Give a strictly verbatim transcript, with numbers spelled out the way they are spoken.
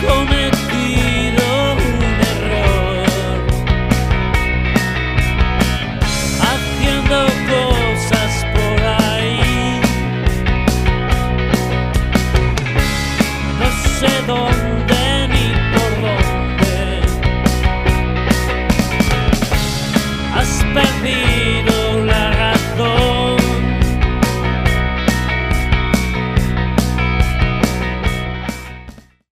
cometido un error haciendo cosas por ahí. No sé dónde